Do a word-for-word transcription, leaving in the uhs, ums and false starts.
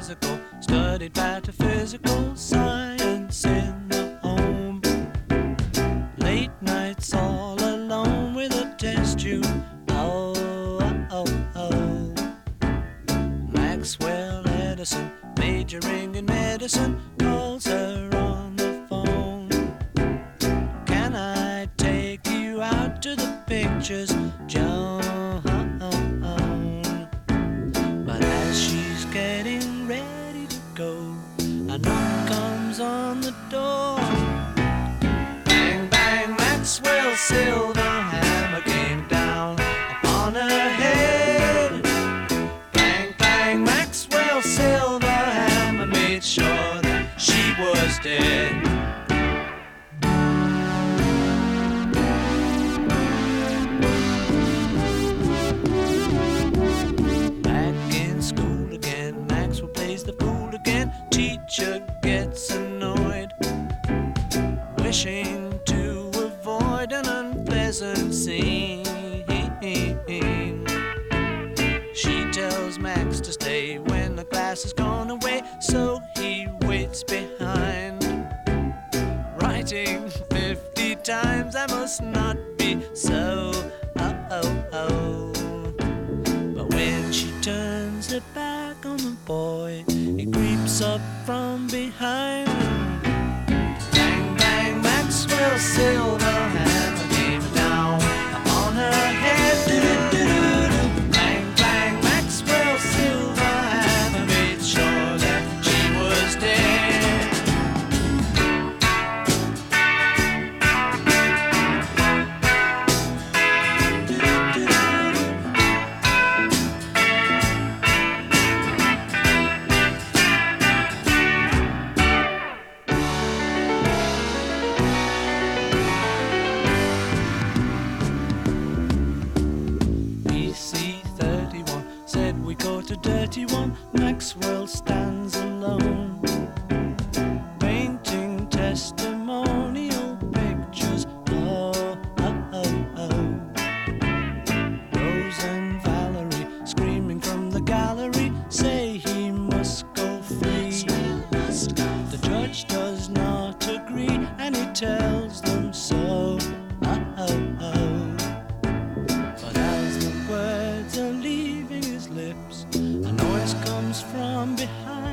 physical, studied metaphysical science in the home. Late nights all alone with a test tube. Oh, oh, oh, oh. Maxwell Edison, majoring in medicine, calls her on the phone. Can I take you out to the pictures, Joan? But as she's getting ready to go, a knock comes on the door. Bang, bang, Maxwell Silverhammer came down upon her head. Bang, bang, Maxwell Silverhammer made sure that she was dead. Teacher gets annoyed, wishing to avoid an unpleasant scene. She tells Max to stay when the class has gone away, so he waits behind, writing fifty times, I must not be so. Oh, oh, oh. But when she turns her back on the boy, he creeps up from behind. Bang, bang, Maxwell Silverhammer came down on her head. Do-do-do-do-do. Bang, bang, Maxwell Silverhammer made sure that she was dead. A dirty one, Maxwell stands alone, painting testimonial pictures. Oh, oh, oh, oh. Rose and Valerie, screaming from the gallery, say he must go free. The judge does not agree, and he tells them so. Oh, oh, oh. But as the words are leaving his lips, a noise comes from behind.